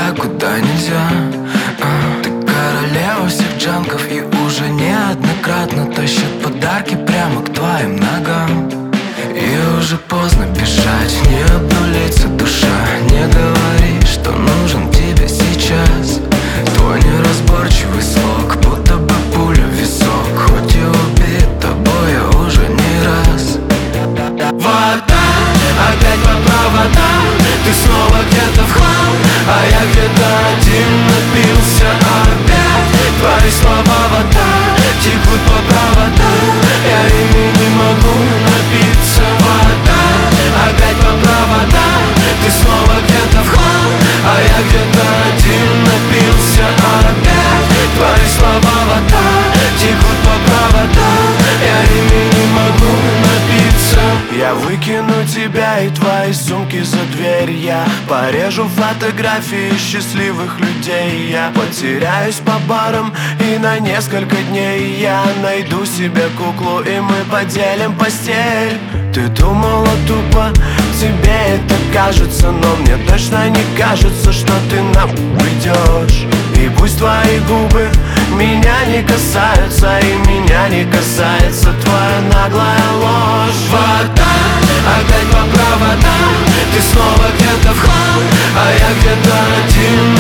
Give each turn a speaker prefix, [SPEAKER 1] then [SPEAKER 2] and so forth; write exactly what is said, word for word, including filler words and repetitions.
[SPEAKER 1] туда, куда нельзя. а, Ты королева всех джанков и уже неоднократно тащит подарки прямо к твоим ногам. И уже поздно бежать, не обнулится душа. Не говори, что нужен тебе сейчас. Твой неразборчивый слог, будто бы пуля в висок. Хоть и убит тобой я уже не раз. Вода, опять по проводам. Ты снова где-то в хлам, а я где-то один напился опять. Твои слова вода, текут по проводам. Я ими не могу напиться. Вода, опять по проводам. Ты снова где-то в хлам, а я где-то один напился опять. Твои слова вода, текут по проводам. Я ими не могу напиться. Я выкину тебя и твои сумки за дверь. Я порежу фотографии счастливых людей. Я потеряюсь по барам и на несколько дней я найду себе куклу и мы поделим постель. Ты думала тупо, тебе это кажется, но мне точно не кажется, что ты нахуй уйдешь. И пусть твои губы меня не касаются, и меня не касается твоя наглая ложь. Вода, опять по проводам. Ты снова где-то в хлам, а я где-то один